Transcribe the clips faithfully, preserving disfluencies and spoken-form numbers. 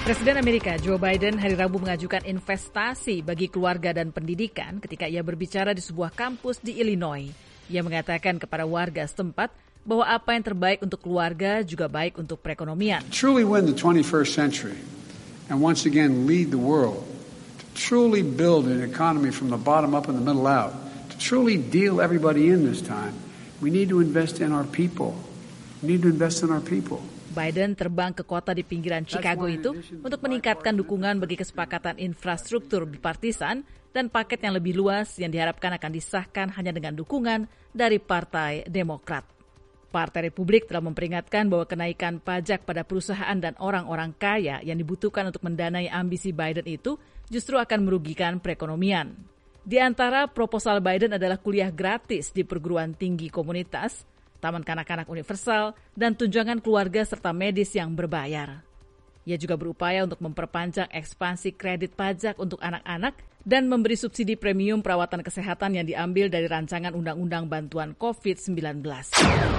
Presiden Amerika Joe Biden hari Rabu mengajukan investasi bagi keluarga dan pendidikan ketika ia berbicara di sebuah kampus di Illinois. Ia mengatakan kepada warga setempat bahwa apa yang terbaik untuk keluarga juga baik untuk perekonomian. Truly win the twenty-first century and once again lead the world. To truly build an economy from the bottom up and the middle out. To truly deal everybody in this time, we need to invest in our people. We need to invest in our people. Biden terbang ke kota di pinggiran Chicago itu untuk meningkatkan dukungan bagi kesepakatan infrastruktur bipartisan dan paket yang lebih luas yang diharapkan akan disahkan hanya dengan dukungan dari Partai Demokrat. Partai Republik telah memperingatkan bahwa kenaikan pajak pada perusahaan dan orang-orang kaya yang dibutuhkan untuk mendanai ambisi Biden itu justru akan merugikan perekonomian. Di antara proposal Biden adalah kuliah gratis di perguruan tinggi komunitas, taman kanak-kanak universal, dan tunjangan keluarga serta medis yang berbayar. Ia juga berupaya untuk memperpanjang ekspansi kredit pajak untuk anak-anak dan memberi subsidi premium perawatan kesehatan yang diambil dari rancangan Undang-Undang Bantuan covid sembilan belas.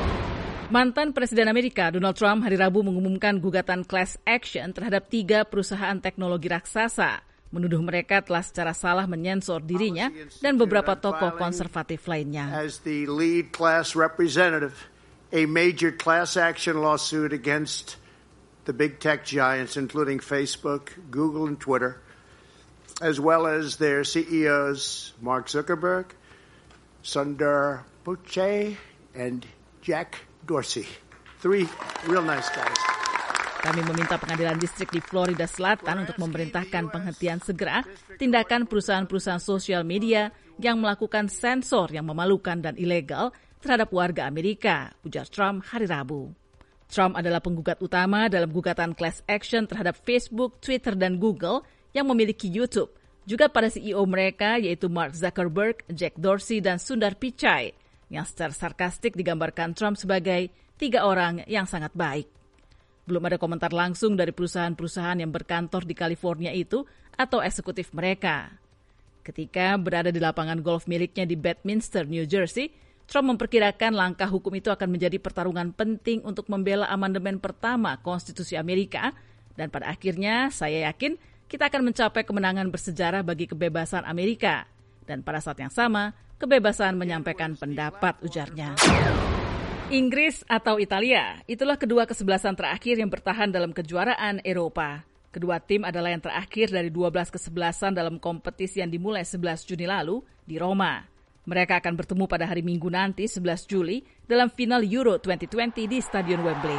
Mantan Presiden Amerika Donald Trump hari Rabu mengumumkan gugatan class action terhadap tiga perusahaan teknologi raksasa, menuduh mereka telah secara salah menyensor dirinya dan beberapa tokoh konservatif lainnya. As the lead class representative, a major class action lawsuit against the big tech giants, including Facebook, Google, and Twitter, as well as their C E Os, Mark Zuckerberg, Sundar Pichai, and Jack Dorsey. Three real nice guys. Kami meminta pengadilan distrik di Florida Selatan untuk memerintahkan penghentian segera tindakan perusahaan-perusahaan sosial media yang melakukan sensor yang memalukan dan ilegal terhadap warga Amerika, ujar Trump hari Rabu. Trump adalah penggugat utama dalam gugatan class action terhadap Facebook, Twitter, dan Google yang memiliki YouTube, juga pada C E O mereka yaitu Mark Zuckerberg, Jack Dorsey, dan Sundar Pichai, yang secara sarkastik digambarkan Trump sebagai tiga orang yang sangat baik. Belum ada komentar langsung dari perusahaan-perusahaan yang berkantor di California itu atau eksekutif mereka. Ketika berada di lapangan golf miliknya di Bedminster, New Jersey, Trump memperkirakan langkah hukum itu akan menjadi pertarungan penting untuk membela amandemen pertama Konstitusi Amerika, dan pada akhirnya saya yakin kita akan mencapai kemenangan bersejarah bagi kebebasan Amerika, dan pada saat yang sama, kebebasan menyampaikan pendapat, ujarnya. Inggris atau Italia, itulah kedua kesebelasan terakhir yang bertahan dalam kejuaraan Eropa. Kedua tim adalah yang terakhir dari dua belas kesebelasan dalam kompetisi yang dimulai sebelas Juni lalu di Roma. Mereka akan bertemu pada hari Minggu nanti sebelas Juli dalam final Euro dua ribu dua puluh di Stadion Wembley.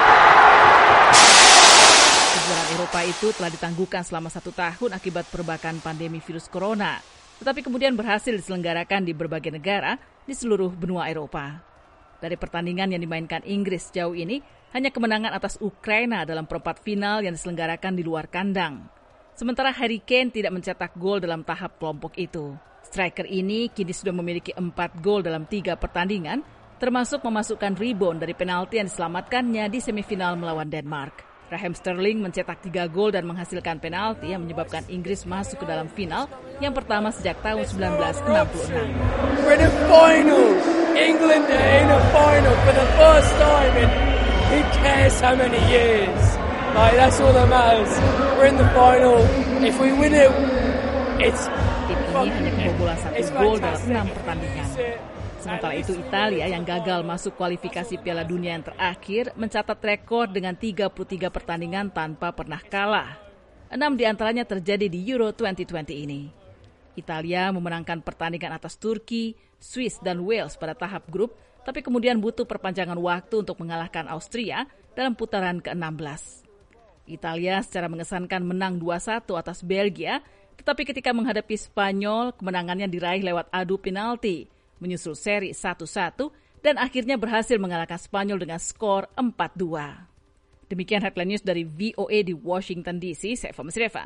Kejuaraan Eropa itu telah ditangguhkan selama satu tahun akibat perbakan pandemi virus corona, tetapi kemudian berhasil diselenggarakan di berbagai negara di seluruh benua Eropa. Dari pertandingan yang dimainkan Inggris sejauh ini, hanya kemenangan atas Ukraina dalam perempat final yang diselenggarakan di luar kandang. Sementara Harry Kane tidak mencetak gol dalam tahap kelompok itu. Striker ini kini sudah memiliki empat gol dalam tiga pertandingan, termasuk memasukkan rebound dari penalti yang diselamatkannya di semifinal melawan Denmark. Raheem Sterling mencetak tiga gol dan menghasilkan penalti yang menyebabkan Inggris masuk ke dalam final yang pertama sejak tahun sembilan belas enam puluh enam. We're in a final. England are in a final for the first time in who cares how many years. Like, that's all that matters. We're in the final. If we win it, it's Tim ini hanya kebobolan satu gol dalam enam pertandingan. Sementara itu Italia yang gagal masuk kualifikasi Piala Dunia yang terakhir mencatat rekor dengan tiga puluh tiga pertandingan tanpa pernah kalah. Enam di antaranya terjadi di Euro dua ribu dua puluh ini. Italia memenangkan pertandingan atas Turki, Swiss, dan Wales pada tahap grup, tapi kemudian butuh perpanjangan waktu untuk mengalahkan Austria dalam putaran ke enam belas. Italia secara mengesankan menang dua satu atas Belgia, tetapi ketika menghadapi Spanyol, kemenangannya diraih lewat adu penalti, menyusul seri satu satu, dan akhirnya berhasil mengalahkan Spanyol dengan skor empat dua. Demikian headline news dari V O A di Washington D C, saya Fahmi Sreva.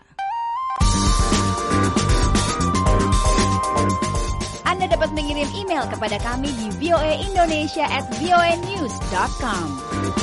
Anda dapat mengirim email kepada kami di voaindonesia at voanews dot com.